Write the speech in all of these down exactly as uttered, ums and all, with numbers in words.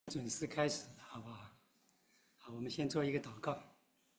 准时开始，好不好？好，我们先做一个祷告。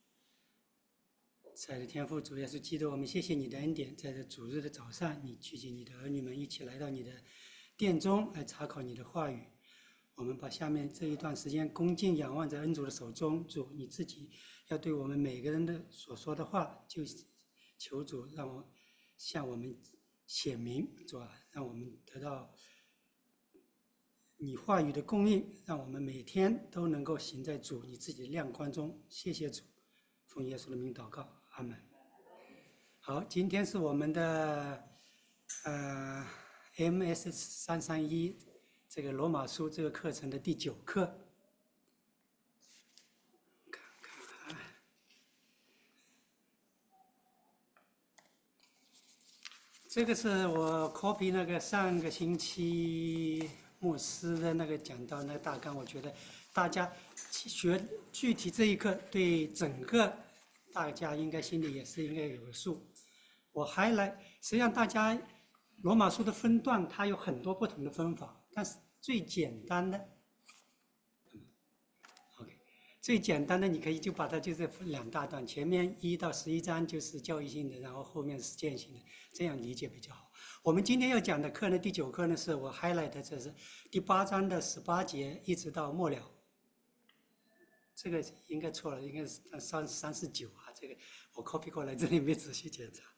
亲爱的天父，主耶稣基督，我们谢谢你的恩典，在这主日的早上，你聚集你的儿女们一起来到你的殿中来查考你的话语。我们把下面这一段时间恭敬仰望在恩主的手中，主你自己要对我们每个人的所说的话，就求主让我向我们显明，主啊，让我们得到你话语的供应，让我们每天都能够行在主你自己的亮光中。谢谢主，奉耶稣的名祷告，阿门。好，今天是我们的呃 M S 三三一这个罗马书这个课程的第九课。看看啊，这个是我 copy 那个上个星期牧师的那个讲到那个大纲，我觉得大家学具体这一课对整个大家应该心里也是应该有个数。我还来，实际上大家罗马书的分段它有很多不同的分法，但是最简单的 ，OK， 最简单的你可以就把它就是分两大段，前面一到十一章就是教育性的，然后后面是实践性的，这样理解比较好。我们今天要讲的课呢，第九课呢是我 highlight 的，这是第八章的十八节一直到末了。这个应该错了，应该是三三四九啊，这个我 copy 过来，这里没仔细检查。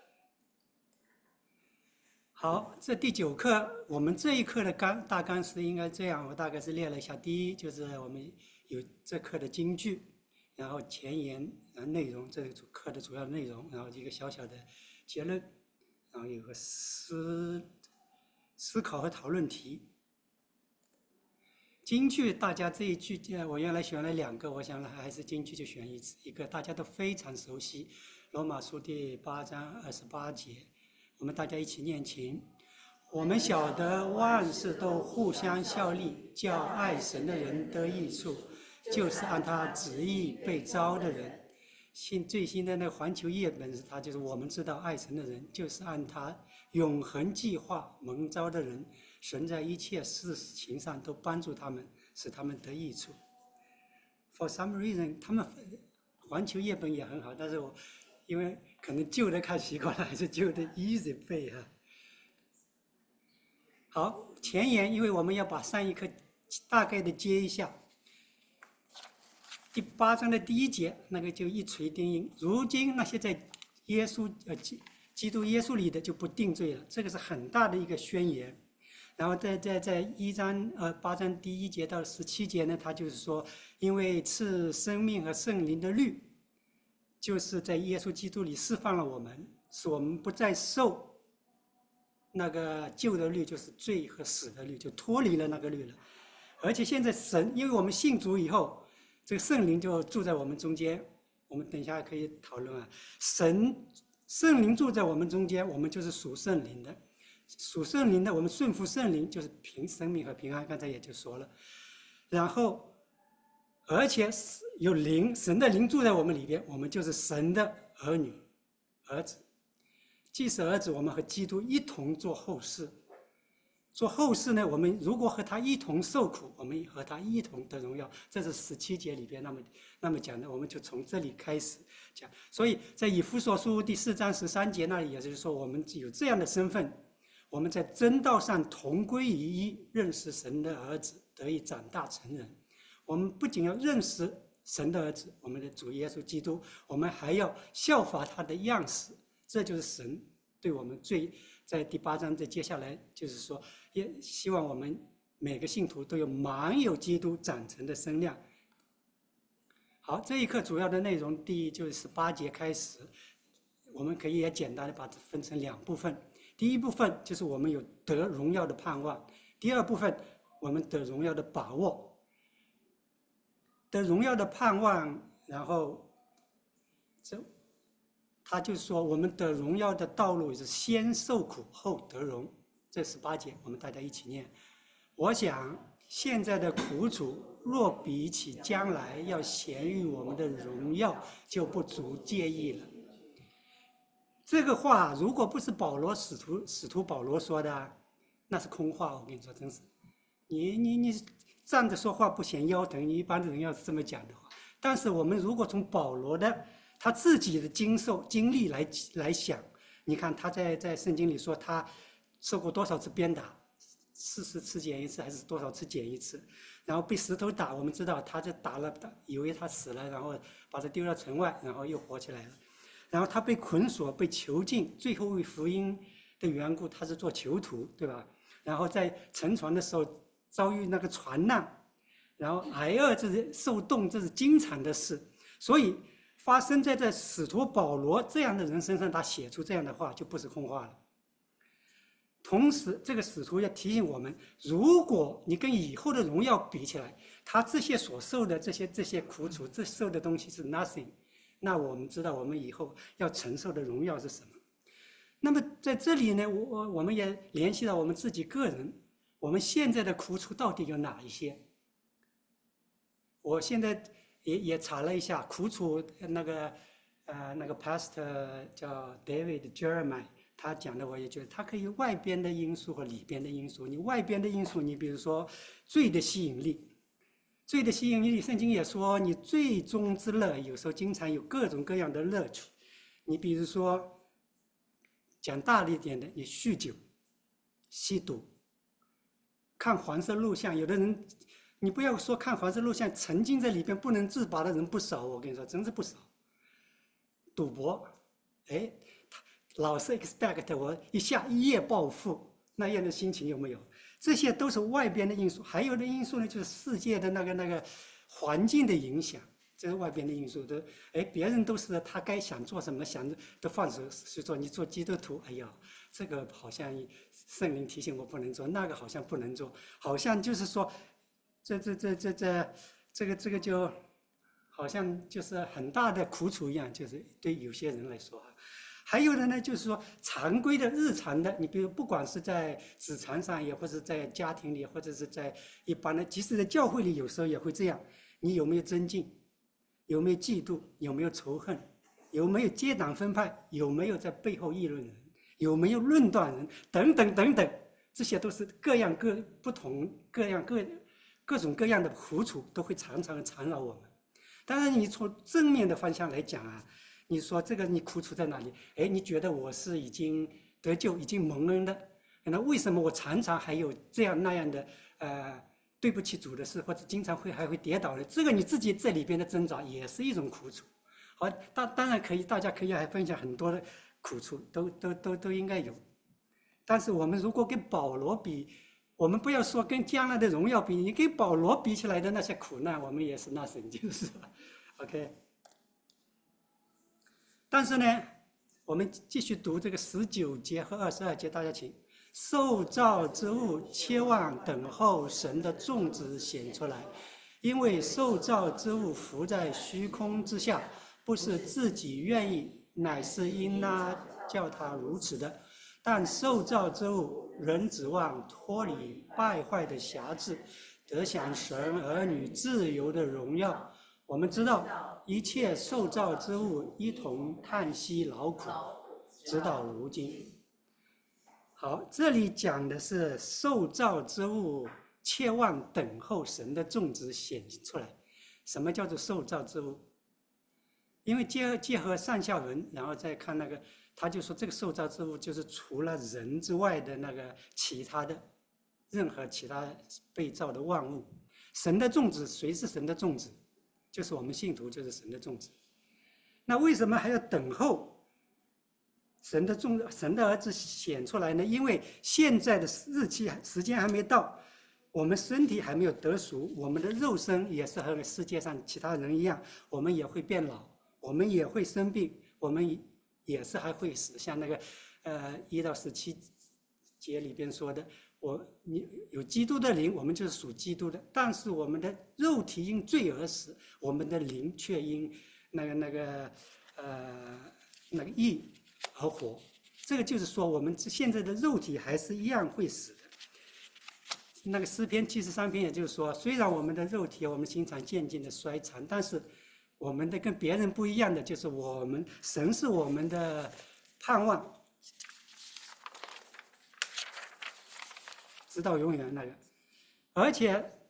好，这第九课，我们这一课的纲大纲是应该这样，我大概是列了一下。第一就是我们有这课的金句，然后前言，然后内容，这个课的主要内容，然后一个小小的结论，然后有个思思考和讨论题。金句大家这一句，我原来选了两个，我想还是金句就选一一个，大家都非常熟悉，《罗马书》第八章二十八节。我们大家一起念经。我们晓得万事都互相效力，叫爱神的人得益处，就是按他旨意被招的人。新最新的那个环球译本是他就是我们知道爱神的人，就是按他永恒计划蒙召的人。神在一切事情上都帮助他们，使他们得益处。For some reason， 他们环球译本也很好，但是我因为可能旧的看习惯了，还是旧的 easy 背哈。好，前言，因为我们要把上一课大概的接一下。第八章的第一节，那个就一锤定音。如今那些在耶稣呃基基督耶稣里的就不定罪了，这个是很大的一个宣言。然后在在在一章呃八章第一节到十七节呢，他就是说，因为赐生命和圣灵的律，就是在耶稣基督里释放了我们，使我们不再受那个旧的律，就是罪和死的律，就脱离了那个律了。而且现在神，因为我们信主以后，这个圣灵就住在我们中间。我们等一下可以讨论啊，神圣灵住在我们中间，我们就是属圣灵的。属圣灵的，我们顺服圣灵，就是平生命和平安。刚才也就说了，然后，而且有灵，神的灵住在我们里边，我们就是神的儿女、儿子。既是儿子，我们和基督一同做后事。做后事呢，我们如果和他一同受苦，我们和他一同得荣耀。这是十七节里边那么那么讲的，我们就从这里开始讲。所以在以弗所书第四章十三节那里，也就是说，我们有这样的身份。我们在真道上同归于一，认识神的儿子，得以长大成人。我们不仅要认识神的儿子，我们的主耶稣基督，我们还要效法他的样式。这就是神对我们最在第八章，在接下来就是说，也希望我们每个信徒都有满有基督长成的身量。好，这一课主要的内容，第一就是十八节开始，我们可以也简单的把它分成两部分。第一部分就是我们有得荣耀的盼望，第二部分我们得荣耀的把握。得荣耀的盼望，然后这他就说我们得荣耀的道路是先受苦后得荣。这十八节我们大家一起念。我想现在的苦楚若比起将来要显于我们的荣耀，就不足介意了。这个话如果不是保罗使徒使徒保罗说的，那是空话。我跟你说，真是，你你你站着说话不嫌腰疼，一般的人要是这么讲的话。但是我们如果从保罗的他自己的经受经历来来想，你看他在在圣经里说他受过多少次鞭打，四十次减一次还是多少次减一次，然后被石头打，我们知道他这打了，以为他死了，然后把他丢到城外，然后又活起来了。然后他被捆锁，被囚禁，最后为福音的缘故，他是做囚徒，对吧？然后在沉船的时候遭遇那个船难，然后挨饿，这是受冻，这是经常的事。所以发生在这使徒保罗这样的人身上，他写出这样的话就不是空话了。同时，这个使徒要提醒我们，如果你跟以后的荣耀比起来，他这些所受的这些这些苦楚，这受的东西是 nothing， 那我们知道我们以后要承受的荣耀是什么。那么在这里呢，我我们也联系到我们自己个人，我们现在的苦楚到底有哪一些？我现在也也查了一下，苦楚那个呃那个 pastor 叫 David Jeremiah， 他讲的我也觉得他可以外边的因素和里边的因素。你外边的因素，你比如说罪的吸引力，罪的吸引力，圣经也说你罪中之乐，有时候经常有各种各样的乐趣。你比如说讲大力一点的，你酗酒、吸毒、看黄色录像，有的人。你不要说看黄色录像，沉浸在里边不能自拔的人不少，我跟你说，真是不少。赌博，哎，老是 expect 我一下一夜暴富，那样的心情有没有？这些都是外边的因素，还有的因素呢，就是世界的那个那个环境的影响，这是外边的因素。都，哎，别人都是他该想做什么，想都放手去做。你做基督徒，哎呀，这个好像圣灵提醒我不能做，那个好像不能做，好像就是说。这这这这这这个这个就好像就是很大的苦楚一样，就是对有些人来说。还有的呢，就是说常规的日常的，你比如不管是在职场上，也或者在家庭里，或者是在一般的，即使在教会里，有时候也会这样。你有没有尊敬？有没有嫉妒？有没有仇恨？有没有结党分派？有没有在背后议论人？有没有论断人？等等等等，这些都是各样各不同各样各。各种各样的苦楚都会常常缠绕我们。当然，你从正面的方向来讲啊，你说这个你苦楚在哪里？哎，你觉得我是已经得救、已经蒙恩的，那为什么我常常还有这样那样的呃对不起主的事，或者经常会还会跌倒的？这个你自己在里边的挣扎也是一种苦楚。好，当当然可以，大家可以还分享很多的苦楚，都都都都应该有。但是我们如果跟保罗比，我们不要说跟将来的荣耀比，你跟保罗比起来的那些苦难，我们也是那神就是 ，OK。但是呢，我们继续读这个十九节和二十二节，大家请。受造之物切望等候神的种子显出来，因为受造之物浮在虚空之下，不是自己愿意，乃是因那叫他如此的。但受造之物仍指望脱离败坏的辖制，得享神儿女自由的荣耀。我们知道，一切受造之物一同叹息劳苦，直到如今。好，这里讲的是受造之物切望等候神的种子显出来。什么叫做受造之物？因为结合结合上下文，然后再看那个。他就说，这个受造之物就是除了人之外的那个其他的任何其他被造的万物。神的种子，谁是神的种子？就是我们信徒，就是神的种子。那为什么还要等候神的种神的儿子显出来呢？因为现在的日期时间还没到，我们身体还没有得赎，我们的肉身也是和世界上其他人一样，我们也会变老，我们也会生病，我们也是还会死，像那个，呃，一到十七节里边说的，我你有基督的灵，我们就是属基督的，但是我们的肉体因罪而死，我们的灵却因那个那个呃那个义而活。这个就是说，我们现在的肉体还是一样会死的。那个诗篇七十三篇，也就是说，虽然我们的肉体，我们经常渐渐的衰残，但是我们的跟别人不一样的，就是我们神是我们的盼望，直到永远那个。而且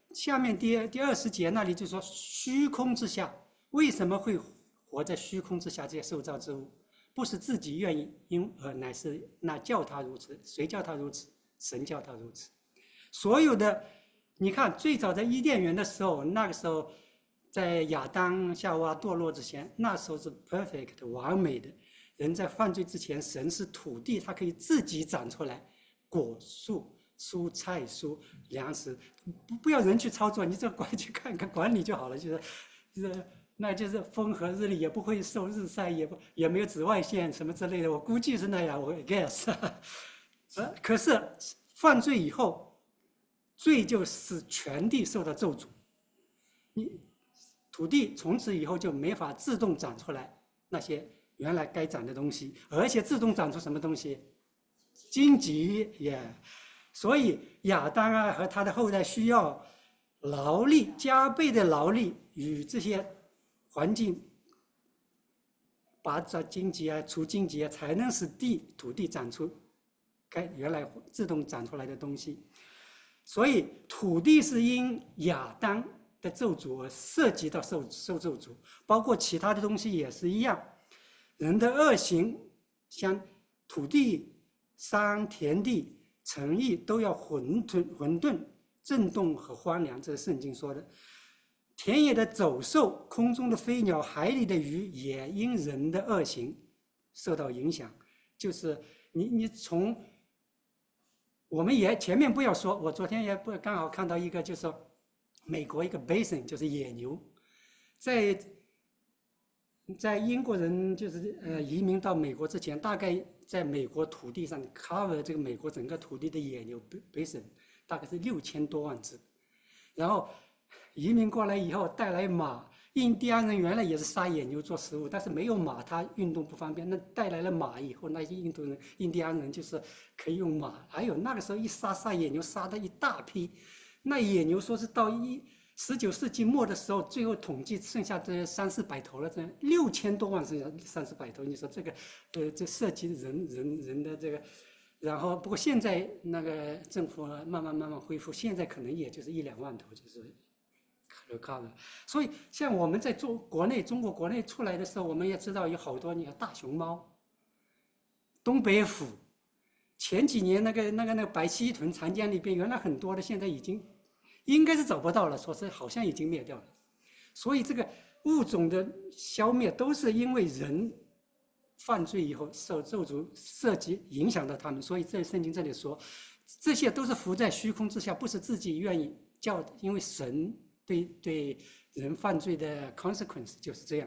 下面第第二十节那里就说虚空之下，为什么会活在虚空之下？这些受造之物，不是自己愿意，因而乃是那叫他如此。谁叫他如此？神叫他如此。所有的，你看，最早在伊甸园的时候，那个时候，在亚当夏娃堕落之前，那时候是 perfect 完美的。人在犯罪之前，神是土地，它可以自己长出来果树、蔬菜蔬、粮食，不不要人去操作，你只管去看看管理就好了，就是，就是那就是风和日丽，也不会受日晒，也不也没有紫外线什么之类的，我估计是那样，我 guess。呃，可是犯罪以后，罪就使全地受到咒诅，你土地从此以后就没法自动长出来那些原来该长的东西，而且自动长出什么东西？荆棘也。Yeah. 所以亚当啊和他的后代需要劳力，加倍的劳力与这些环境拔杂荆棘啊、除荆棘啊，才能使地土地长出该原来自动长出来的东西。所以土地是因亚当的咒诅而涉及到受受咒诅，包括其他的东西也是一样。人的恶行，像土地、山、田地、城邑都要混沌、混沌、震动和荒凉，这是圣经说的。田野的走兽、空中的飞鸟、海里的鱼，也因人的恶行受到影响。就是你，你从我们也前面不要说，我昨天也不刚好看到一个，就是说美国一个 bison 就是野牛，在在英国人就是呃移民到美国之前，大概在美国土地上 cover 这个美国整个土地的野牛 bison 大概是六千多万只，然后移民过来以后带来马，印第安人原来也是杀野牛做食物，但是没有马，他运动不方便，那带来了马以后，那些印度人、印第安人就是可以用马。还有那个时候一杀杀野牛杀的一大批，那野牛说是到一。十九世纪末的时候，最后统计剩下这三四百头了，这六千多万剩下三四百头。你说这个，呃，这涉及人人人的这个，然后不过现在那个政府慢慢慢慢恢复，现在可能也就是一两万头，就是可靠的。所以像我们在做国内中国国内出来的时候，我们也知道有好多，你看大熊猫、东北虎，前几年那个那个那个白溪豚、长江里边原来很多的，现在已经。应该是找不到了，说是好像已经灭掉了，所以这个物种的消灭都是因为人犯罪以后受咒诅涉及影响到他们，所以在圣经这里说，这些都是浮在虚空之下，不是自己愿意叫的，因为神对对人犯罪的 consequence 就是这样。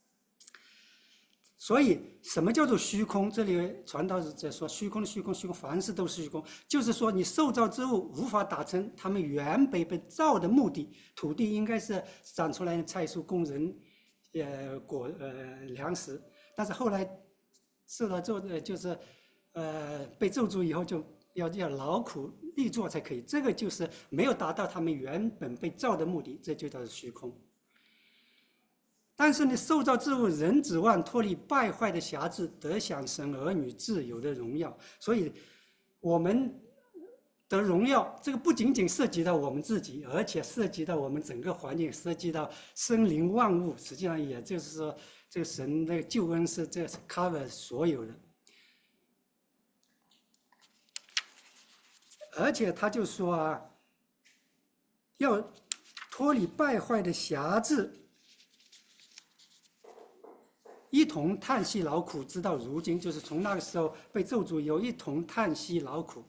所以，什么叫做虚空？这里传道者说，虚空的虚空，虚空，凡事都是虚空。就是说，你受造之物无法达成他们原本被造的目的。土地应该是长出来的菜蔬供人，呃，果呃粮食。但是后来受到咒，呃，就是呃被咒诅以后，就要要劳苦力作才可以。这个就是没有达到他们原本被造的目的，这就叫做虚空。但是呢，受造之物人指望脱离败坏的辖制，得享神儿女自由的荣耀。所以，我们的荣耀，这个不仅仅涉及到我们自己，而且涉及到我们整个环境，涉及到生灵万物。实际上，也就是说，这个神的救恩是这 cover 所有的。而且他就说啊，要脱离败坏的辖制。一同叹息劳苦，直到如今，就是从那个时候被咒诅，有一同叹息劳苦。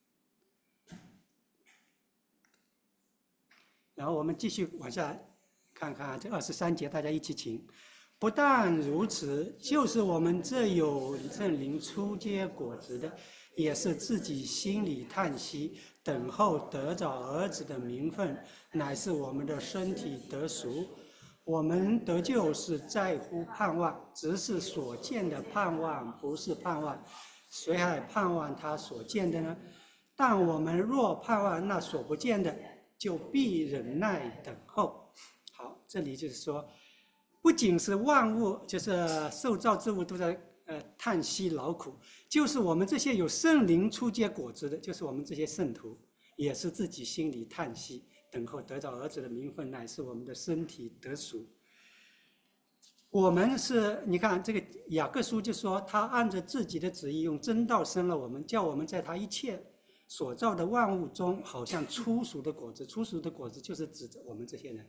然后我们继续往下看看这二十三节，大家一起请。不但如此，就是我们这有圣灵初结果子的，也是自己心里叹息，等候得着儿子的名分，乃是我们的身体得赎。我们得救是在乎盼望，只是所见的盼望不是盼望，谁还盼望他所见的呢？但我们若盼望那所不见的，就必忍耐等候。好，这里就是说，不仅是万物，就是受造之物都在呃叹息劳苦，就是我们这些有圣灵初结果子的，就是我们这些圣徒，也是自己心里叹息， 等候得着儿子的名分，乃是我们的身体得赎。我们是，你看这个雅各书就说，他按着自己的旨意用真道生了我们，叫我们在他一切所造的万物中，好像初熟的果子。初熟的果子就是指着我们这些人，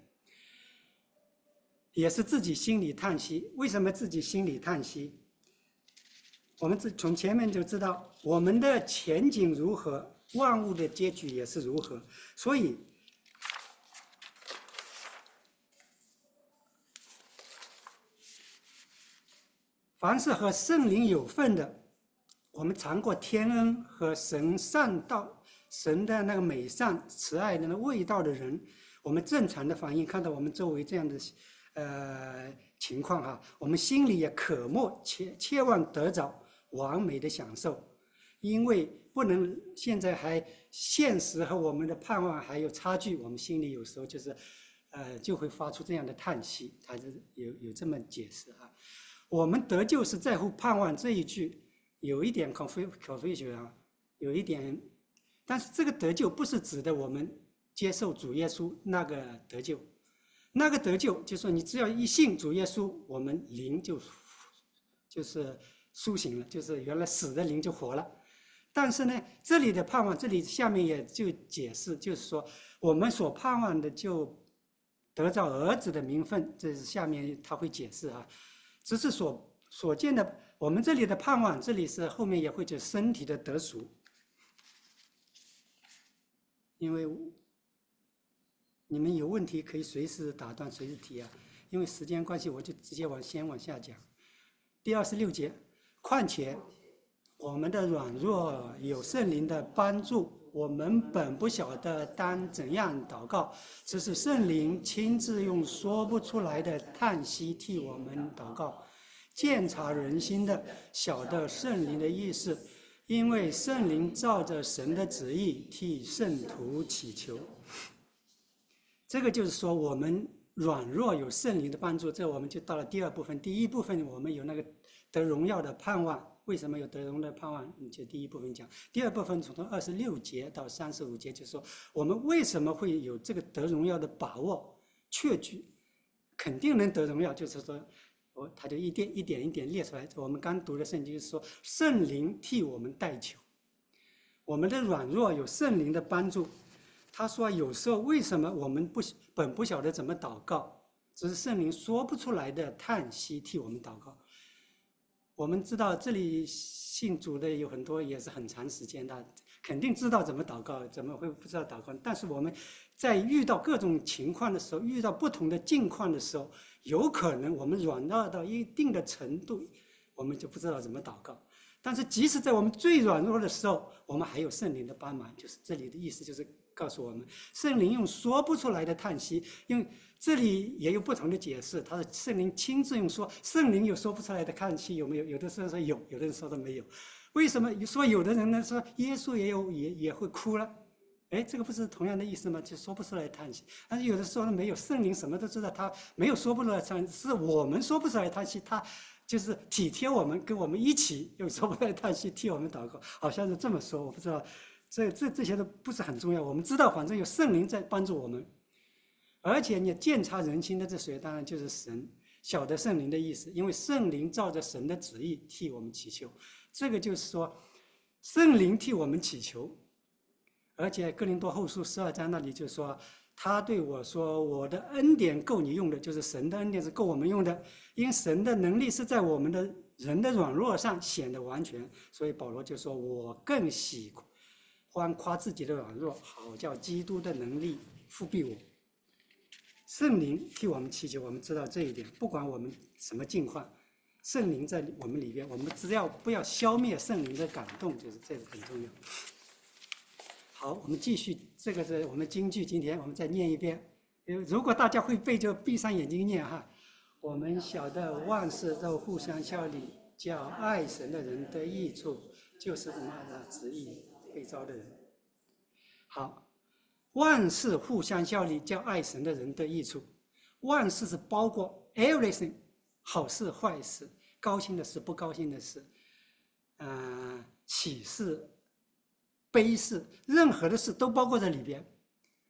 也是自己心里叹息。为什么自己心里叹息？我们从前面就知道，我们的前景如何，万物的结局也是如何。所以凡是和圣灵有份的，我们尝过天恩和神善道、神的那个美善、慈爱的那味道的人，我们正常的反应，看到我们周围这样的呃情况哈，我们心里也渴慕切切望得着完美的享受，因为不能现在还现实和我们的盼望还有差距，我们心里有时候就是呃就会发出这样的叹息，他是有有这么解释啊。我们得救是在乎盼望这一句有一点 confusion 啊，有一点，但是这个得救不是指的我们接受主耶稣那个得救，那个得救就是说你只要一信主耶稣，我们灵就就是苏醒了，就是原来死的灵就活了。但是呢，这里的盼望，这里下面也就解释，就是说我们所盼望的就得着儿子的名分，这是下面他会解释啊。只是所所见的，我们这里的盼望，这里是后面也会讲身体的得赎，因为你们有问题可以随时打断，随时提啊。因为时间关系，我就直接往先往下讲。第二十六节，况且我们的软弱有圣灵的帮助，我们本不晓得当怎样祷告，只是圣灵亲自用说不出来的叹息替我们祷告。鉴察人心的，晓得圣灵的意思，因为圣灵照着神的旨意替圣徒祈求。这个就是说，我们软弱有圣灵的帮助，这我们就到了第二部分。第一部分我们有那个得荣耀的盼望。为什么有得荣的盼望？你就第一部分讲，第二部分从二十六节到三十五节，就是说我们为什么会有这个得荣耀的把握、确据，肯定能得荣耀，就是说，我他就一点一点一点列出来。我们刚读的圣经就是说，圣灵替我们代求，我们的软弱有圣灵的帮助。他说，有时候为什么我们不本不晓得怎么祷告，只是圣灵说不出来的叹息替我们祷告。我们知道这里信主的有很多也是很长时间的，肯定知道怎么祷告，怎么会不知道祷告？但是我们在遇到各种情况的时候，遇到不同的境况的时候，有可能我们软弱到一定的程度，我们就不知道怎么祷告。但是即使在我们最软弱的时候，我们还有圣灵的帮忙，就是这里的意思就是告诉我们，圣灵用说不出来的叹息，用这里也有不同的解释。他说圣灵亲自用说，圣灵有说不出来的叹息，有没有？有的时候说有，有的人说的没有。为什么说有的人呢说耶稣也有也也会哭了？哎，这个不是同样的意思吗？就说不出来的叹息。但是有的说没有，圣灵什么都知道，他没有说不出来叹息，是我们说不出来叹息，他就是体贴我们，跟我们一起用说不出来叹息替我们祷告，好像是这么说，我不知道。这这这些都不是很重要，我们知道反正有圣灵在帮助我们，而且你鉴察人心的这谁，当然就是神，晓得圣灵的意思，因为圣灵照着神的旨意替我们祈求。这个就是说，圣灵替我们祈求，而且哥林多后书十二章那里就说，他对我说，我的恩典够你用的，就是神的恩典是够我们用的，因神的能力是在我们的人的软弱上显得完全。所以保罗就说，我更喜欢夸自己的软弱，好叫基督的能力覆庇我。圣灵替我们祈求，我们知道这一点，不管我们什么境况，圣灵在我们里边，我们只要不要消灭圣灵的感动，就是这个很重要。好，我们继续，这个是我们京剧，今天我们再念一遍。如果大家会背，就闭上眼睛念哈。我们晓得万事都互相效力，叫爱神的人得益处，就是他的旨意被召的人。好，万事互相效力，叫爱神的人得益处。万事是包括 everything， 好事坏事，高兴的事不高兴的事，呃，喜事悲事，任何的事都包括在里边。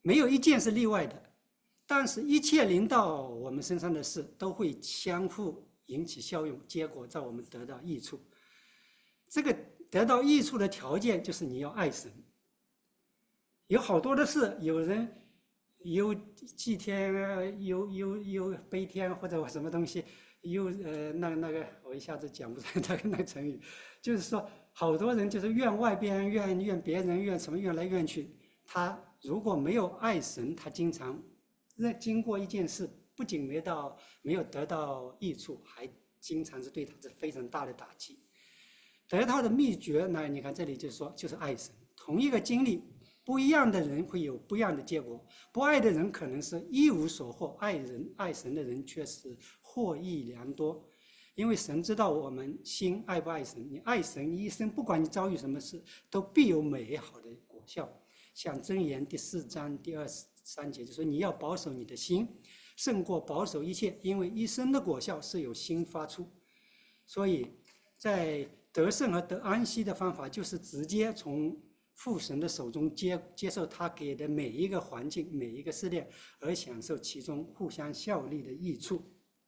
没有一件是例外的。但是，一切临到我们身上的事，都会相互引起效用，结果在我们得到益处。这个得到益处的条件就是你要爱神。有好多的事，有人有祭天，有有有悲天或者什么东西，有呃那那个我一下子讲不出来那个那个成语，就是说好多人就是怨外边怨怨别人怨什么怨来怨去，他如果没有爱神，他经常经过一件事，不仅没到没有得到益处，还经常是对他是非常大的打击。得到的秘诀呢？你看这里就是说，就是爱神。同一个经历，不一样的人会有不一样的结果。不爱的人可能是一无所获，爱人爱神的人却是获益良多。因为神知道我们心爱不爱神，你爱神，你一生不管你遭遇什么事，都必有美好的果效。像箴言第四章第二十三节就说：“你要保守你的心，胜过保守一切，因为一生的果效是由心发出。”所以，在得胜和得安息的方法，就是直接从父神的手中接接受他给的每一个环境、每一个试炼，而享受其中互相效力的益处。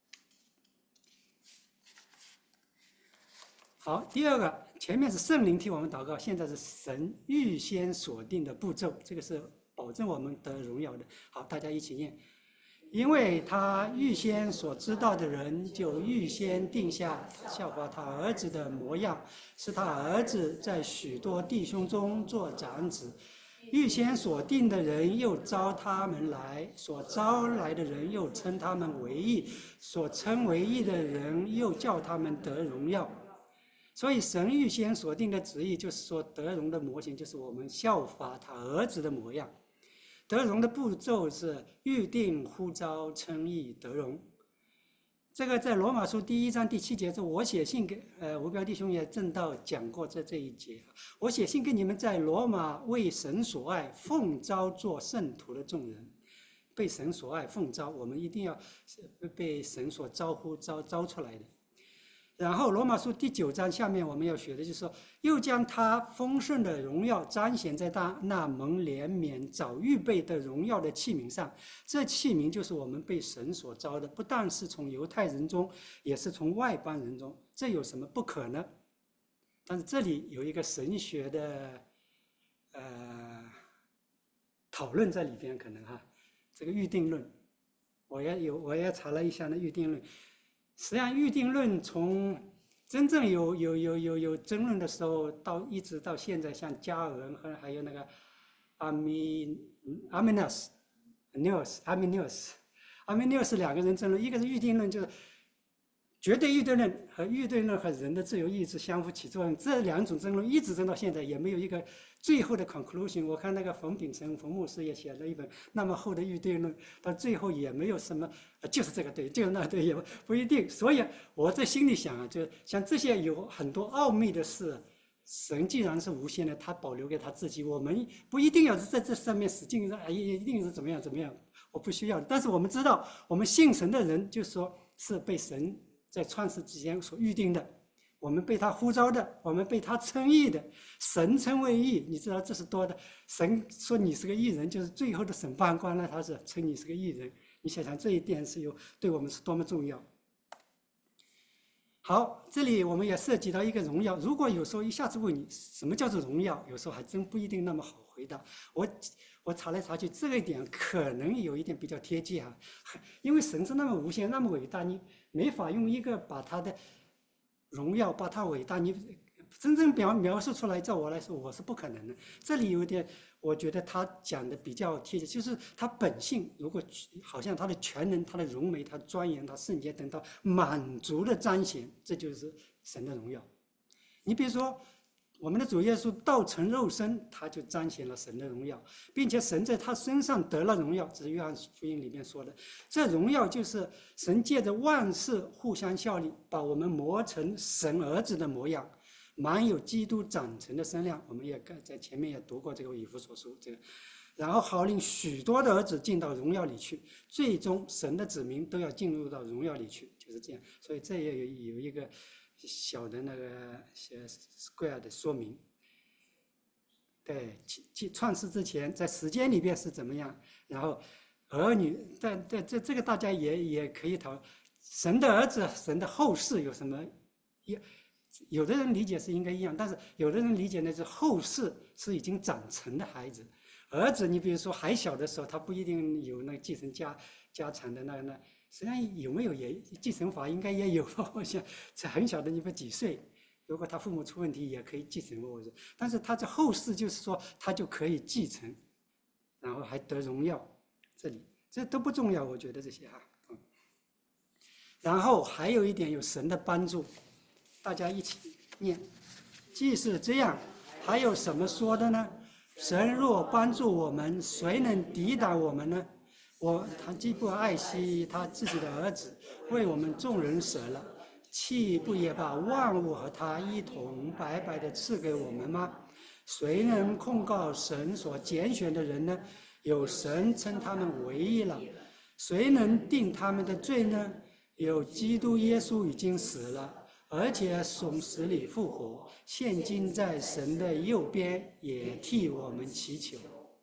好，第二个，前面是圣灵替我们祷告，现在是神预先锁定的步骤，这个是保证我们得荣耀的。好，大家一起念。因为他预先所知道的人，就预先定下效法他儿子的模样，使他儿子在许多弟兄中做长子。预先所定的人，又招他们来；所招来的人，又称他们为义；所称为义的人，又叫他们得荣耀。所以，神预先所定的旨意，就是说得荣的模型，就是我们效法他儿子的模样。得荣的步骤是预定、呼召、称义、得荣。这个在罗马书第一章第七节是我写信给呃吴彪弟兄也正道讲过这这一节。我写信给你们在罗马为神所爱，奉召做圣徒的众人，被神所爱，奉召，我们一定要被神所招呼招招出来的。然后罗马书第九章下面我们要学的就是说，又将他丰盛的荣耀彰显在他那蒙怜悯早预备的荣耀的器皿上。这器皿就是我们被神所招的，不但是从犹太人中，也是从外邦人中。这有什么不可呢？但是这里有一个神学的呃讨论在里边，可能哈，这个预定论，我也有我也查了一下那预定论。实际上，预定论从真正有有有有有争论的时候，到一直到现在，像加尔文和还有那个阿米阿米诺斯、纽斯、阿米纽斯、阿米纽斯两个人争论，一个是预定论，就是绝对预定论和预定论和人的自由意志相互起作用，这两种争论一直争到现在，也没有一个最后的 conclusion。我看那个冯秉成冯牧师也写了一本那么厚的预定论，到最后也没有什么，就是这个对，就是那对，也不一定。所以我在心里想啊，就像这些有很多奥秘的事，神既然是无限的，他保留给他自己，我们不一定要在这上面使劲，哎，一定是怎么样怎么样，我不需要。但是我们知道，我们信神的人，就是说是被神在创世之前所预定的，我们被他呼召的，我们被他称义的，神称为义，你知道这是多的。神说你是个义人，就是最后的审判官呢，他是称你是个义人。你想想这一点是有对我们是多么重要。好，这里我们也涉及到一个荣耀。如果有时候一下子问你什么叫做荣耀，有时候还真不一定那么好回答。我我查来查去，这个一点可能有一点比较贴切啊，因为神是那么无限，那么伟大，你没法用一个把他的荣耀、把他伟大，你真正描描述出来，在我来说，我是不可能的。这里有点，我觉得他讲的比较贴切，就是他本性，如果好像他的全能、他的荣美、他的庄严、他圣洁等到满足的彰显，这就是神的荣耀。你比如说，我们的主耶稣道成肉身，他就彰显了神的荣耀，并且神在他身上得了荣耀，这是约翰福音里面说的。这荣耀就是神借着万事互相效力，把我们磨成神儿子的模样，满有基督长成的身量。我们也在前面也读过这个以弗所书，这个，然后好令许多的儿子进到荣耀里去，最终神的子民都要进入到荣耀里去，就是这样。所以这也有有一个小的那个 square 的说明。 对，其创世之前，在时间里边是怎么样？然后儿女，但但这这个大家也也可以讨论。神的儿子，神的后世有什么？有有的人理解是应该一样，但是有的人理解呢是后世是已经长成的孩子。儿子，你比如说还小的时候，他不一定有那个继承家家产的那那，实际上有没有也继承法应该也有吧？我想这很小的，你不几岁？如果他父母出问题，也可以继承我说，但是他在后世就是说他就可以继承，然后还得荣耀，这里这都不重要，我觉得这些啊，嗯。然后还有一点有神的帮助，大家一起念。既是这样，还有什么说的呢？神若帮助我们，谁能抵挡我们呢？我他既不爱惜他自己的儿子，为我们众人舍了，岂不也把万物和他一同白白的赐给我们吗？谁能控告神所拣选的人呢？有神称他们为义了。谁能定他们的罪呢？有基督耶稣已经死了，而且从死里复活，现今在神的右边，也替我们祈求。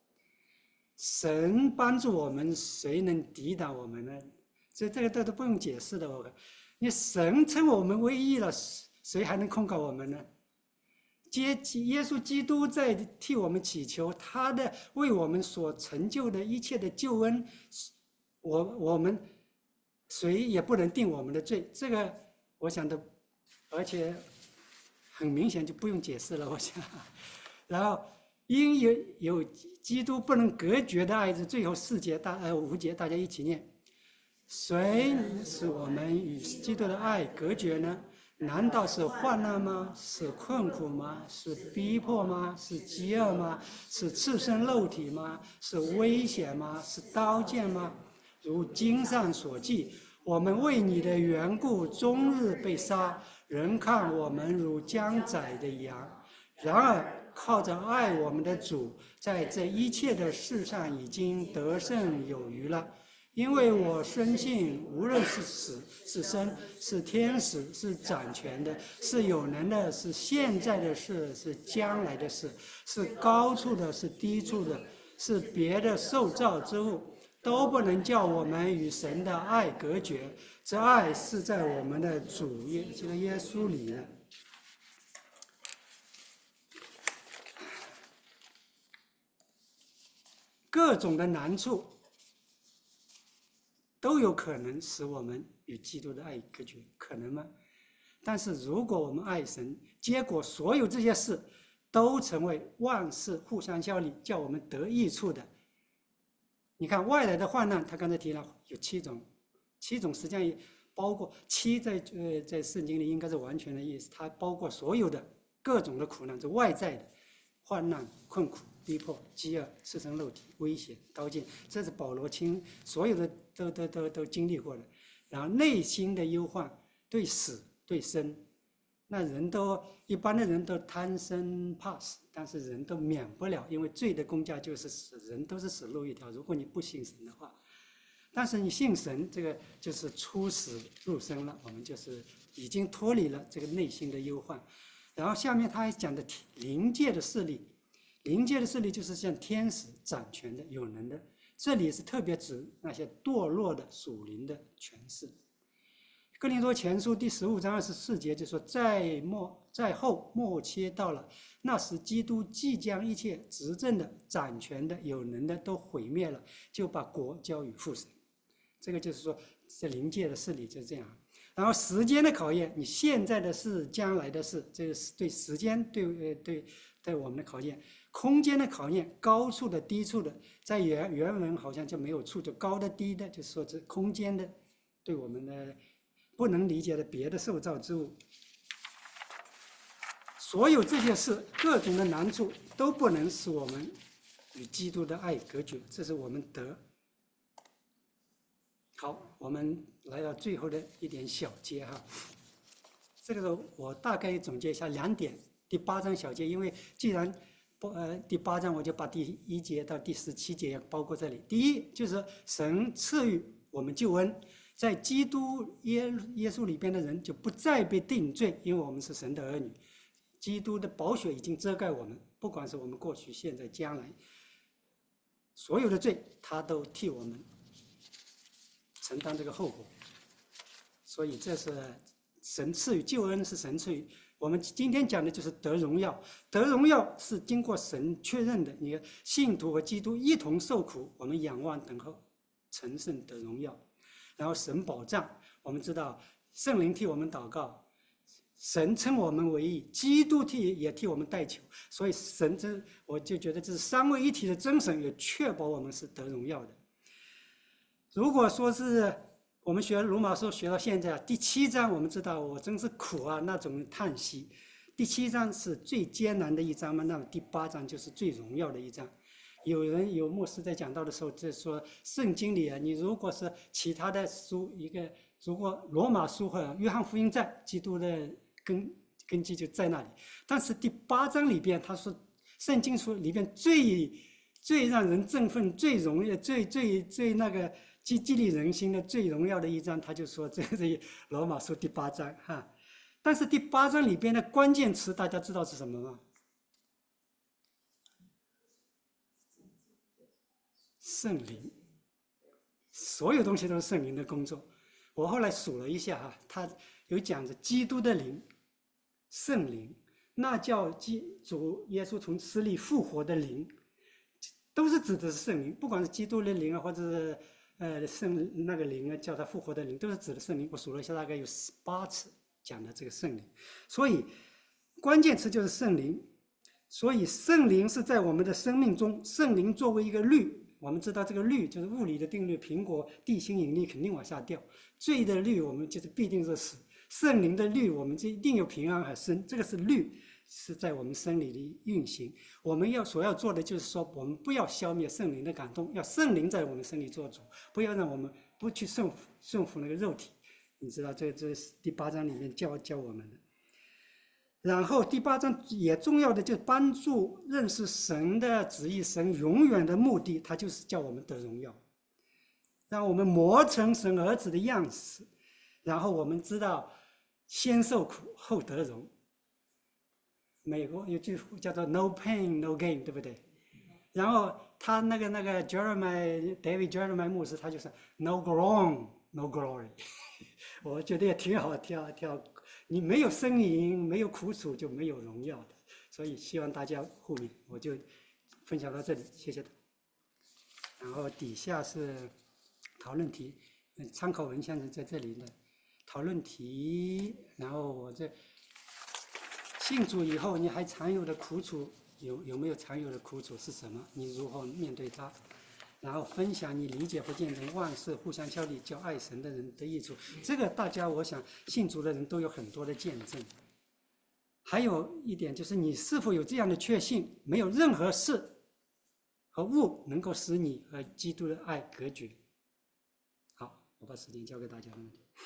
神帮助我们，谁能抵挡我们呢？这这个这都不用解释的。我看，你神称我们为义了，谁还能控告我们呢？接耶稣基督在替我们祈求，他的为我们所成就的一切的救恩，我我们谁也不能定我们的罪。这个我想的，而且很明显就不用解释了。我想，然后因有有基督不能隔绝的爱，是最后四节大呃五节大家一起念。谁使我们与基督的爱隔绝呢？难道是患难吗？是困苦吗？是逼迫吗？是饥饿吗？是赤身肉体吗？是危险吗？是刀剑吗？如经上所记，我们为你的缘故终日被杀，人看我们如将宰的羊。然而靠着爱我们的主，在这一切的事上已经得胜有余了。因为我深信，无论是死是生，是天使，是掌权的，是有能的，是现在的事，是将来的事，是高处的，是低处的，是别的受造之物，都不能叫我们与神的爱隔绝。这爱是在我们的主耶这个耶稣里的。各种的难处都有可能使我们与基督的爱隔绝，可能吗？但是如果我们爱神，结果所有这些事都成为万事互相效力，叫我们得益处的。你看外来的患难，他刚才提了有七种，七种实际上也包括七在呃在圣经里应该是完全的意思，它包括所有的各种的苦难，是外在的患难、困苦、逼迫、饥饿、赤身肉体、危险、刀剑，这是保罗亲所有的都都都都经历过的。然后内心的忧患，对死对生，那人都一般的人都贪生怕死，但是人都免不了，因为罪的工价就是死，人都是死路一条。如果你不信神的话，但是你信神，这个就是出死入生了，我们就是已经脱离了这个内心的忧患。然后下面他还讲的灵界的势力，灵界的势力就是像天使掌权的、有能的，这里是特别指那些堕落的属灵的权势。哥林多前书第十五章二十四节就说，在末在后末期到了，那时基督即将一切执政的、掌权的、有能的都毁灭了，就把国交与父神。这个就是说，这灵界的势力就是这样。然后时间的考验，你现在的事、将来的事，这个是对时间、对呃对对我们的考验。空间的考验，高处的、低处的，在原原文好像就没有处，就高的、低的，就是说这空间的，对我们的不能理解的别的受造之物。所有这些事，各种的难处，都不能使我们与基督的爱隔绝，这是我们得。好，我们来到最后的一点小节哈。这个我大概总结一下两点。第八章小节，因为既然不呃第八章我就把第一节到第十七节包括这里。第一就是神赐予我们救恩，在基督耶耶稣里边的人就不再被定罪，因为我们是神的儿女，基督的宝血已经遮盖我们， 不管是我们过去、现在、将来，所有的罪，他都替我们承担这个后果。所以这是神赐予救恩，是神赐予。我们今天讲的就是得荣耀，得荣耀是经过神确认的。你信徒和基督一同受苦，我们仰望等候，成圣得荣耀。然后神保障，我们知道圣灵替我们祷告，神称我们为义，基督替也替我们代求。所以神这，我就觉得这是三位一体的真神，也确保我们是得荣耀的。如果说是我们学罗马书学到现在，第七章我们知道我真是苦啊，那种叹息。第七章是最艰难的一章嘛，那么第八章就是最荣耀的一章。有人有牧师在讲到的时候就说，圣经里啊，你如果是其他的书，一个如果罗马书和约翰福音在，基督的根根基就在那里。但是第八章里边，他说圣经书里边最最让人振奋、最荣耀、最最最那个。激激励人心的最荣耀的一章，他就说这是罗马书第八章哈。但是第八章里边的关键词，大家知道是什么吗？圣灵，所有东西都是圣灵的工作。我后来数了一下哈，他有讲着基督的灵、圣灵，那叫基主耶稣从死里复活的灵，都是指的是圣灵，不管是基督的灵啊，或者是。呃，圣那个灵啊，叫他复活的灵，都是指的圣灵。我数了一下，大概有十八次讲的这个圣灵，所以关键词就是圣灵。所以圣灵是在我们的生命中，圣灵作为一个律，我们知道这个律就是物理的定律，苹果地心引力肯定往下掉，罪的律我们就是必定是死，圣灵的律我们就一定有平安和生，这个是律。是在我们生理的运行，我们要所要做的就是说，我们不要消灭圣灵的感动，要圣灵在我们身里做主，不要让我们不去顺服顺服那个肉体。你知道，这这是第八章里面教教我们的。然后第八章也重要的就是帮助认识神的旨意，神永远的目的，它就是叫我们得荣耀，让我们磨成神儿子的样式。然后我们知道，先受苦后得荣。美国有句叫做 "No pain, no gain"， 对不对？然后他那个那个 Jeremiah David Jeremiah 牧师，他就是 "No groan, no glory"， 我觉得也挺好，挺好，挺好。你没有呻吟，没有苦楚，就没有荣耀的。所以希望大家互勉，我就分享到这里，谢谢。然后底下是讨论题，参考文献是在这里的讨论题，然后我这。信主以后，你还常有的苦楚有有没有常有的苦楚是什么？你如何面对它？然后分享你理解和见证万事互相效力，叫爱神的人得益处。这个大家，我想信主的人都有很多的见证。还有一点就是，你是否有这样的确信？没有任何事和物能够使你和基督的爱隔绝。好，我把时间交给大家了。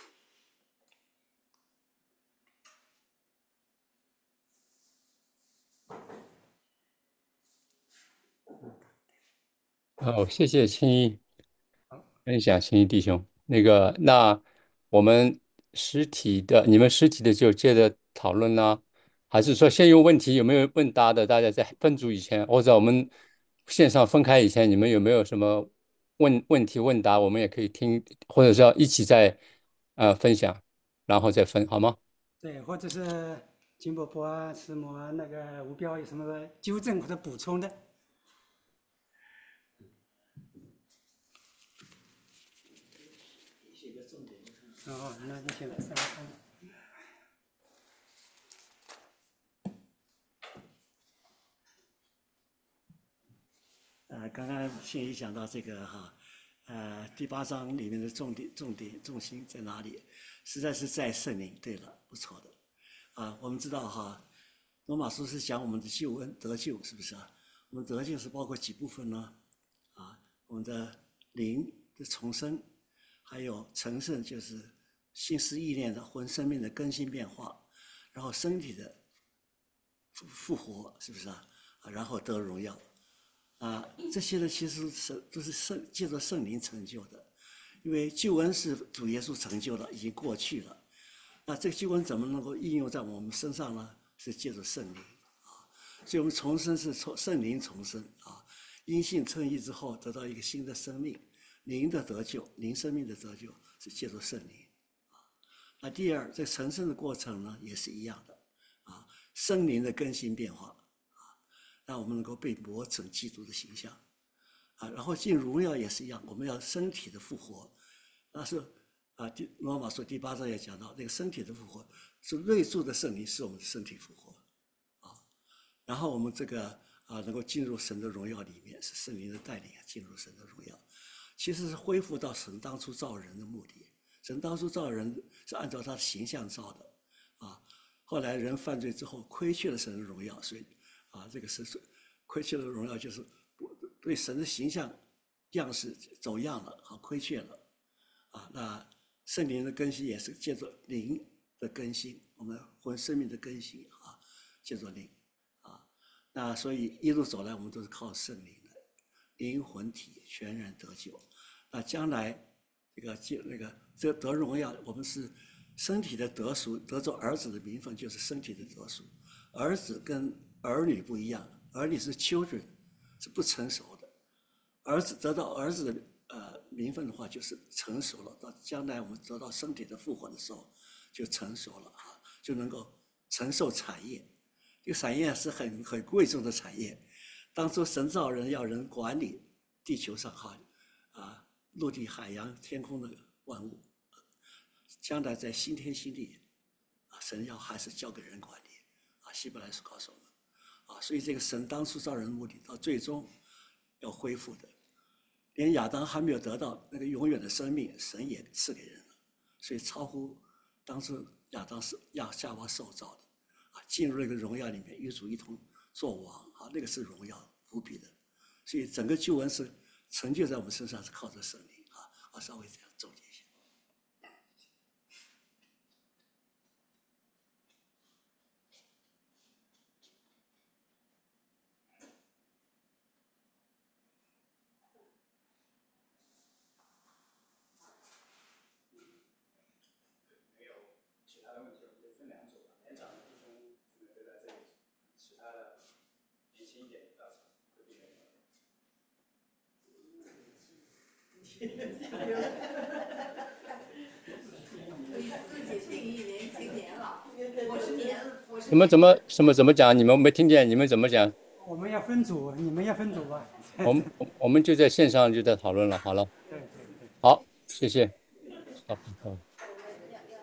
好，谢谢青衣分享，青衣弟兄。那个，那我们实体的，你们实体的就接着讨论呢，还是说先用问题有没有问答的？大家在分组以前，或者我们线上分开以前，你们有没有什么问问题问答？我们也可以听，或者是要一起在呃分享，然后再分，好吗？ 对，或者是金伯伯啊、师母啊、那个吴彪有什么纠正或者补充的？哦，那你现在三看。 呃，刚刚信一讲到这个哈，呃，第八章里面的重点、重点、重心在哪里？实在是在圣灵。对了，不错的。啊，我们知道哈，罗马书是讲我们的救恩得救，是不是啊？我们得救是包括几部分呢？啊，我们的灵的重生，还有成圣，就是心思意念的魂生命的更新变化，然后身体的复复活，是不是啊？啊，然后得荣耀。啊，这些呢，其实是都是圣借着圣灵成就的，因为救恩是主耶稣成就了，已经过去了。那这个救恩怎么能够应用在我们身上呢？是借着圣灵啊。 所以我们重生是从圣灵重生啊，因信称义之后得到一个新的生命，灵的得救，灵生命的得救是借助圣灵啊。那第二，这成圣的过程呢也是一样的啊，圣灵的更新变化啊，让我们能够被磨成基督的形象啊。然后进荣耀也是一样，我们要身体的复活，那是啊，第罗马书第八章也讲到，那个身体的复活是内住的圣灵使我们的身体复活啊。然后我们这个啊能够进入神的荣耀里面，是圣灵的带领啊，进入神的荣耀，其实是恢复到神当初造人的目的。神当初造人是按照他的形象造的啊，后来人犯罪之后亏缺了神的荣耀，所以啊这个是亏缺了荣耀，就是对神的形象样式走样了啊，亏缺了啊。那圣灵的更新也是借着灵的更新，我们魂生命的更新啊，借着灵啊。那所以一路走来，我们都是靠圣灵的，灵魂体全然得救。那将来这个那个这得荣耀，我们是身体的得赎，得着儿子的名分，就是身体的得赎。儿子跟儿女不一样，儿女是 children， 是不成熟的，儿子得到儿子的呃名分的话，就是成熟了。到将来我们得到身体的复活的时候，就成熟了啊，就能够承受产业。这个产业是很很贵重的产业。当初神造人要人管理地球上哈啊陆地、海洋、天空的万物，将来在新天新地啊，神要还是交给人管理啊。希伯来书告诉我们啊，所以这个神当初造人的目的，到最终要恢复的。连亚当还没有得到那个永远的生命，神也赐给人了，所以超乎当初亚当是亚夏娃受造的啊，进入那个荣耀里面，与主一同作王啊，那个是荣耀无比的。所以整个救恩是成就在我们身上，是靠着圣灵啊。我稍微这样总结一下。 你们怎么什么怎么讲？你们没听见？你们怎么讲？ 我们要分组，你们要分组吧。 我们我们就在线上就在讨论了。好了， 对对对。 好，谢谢。好，好。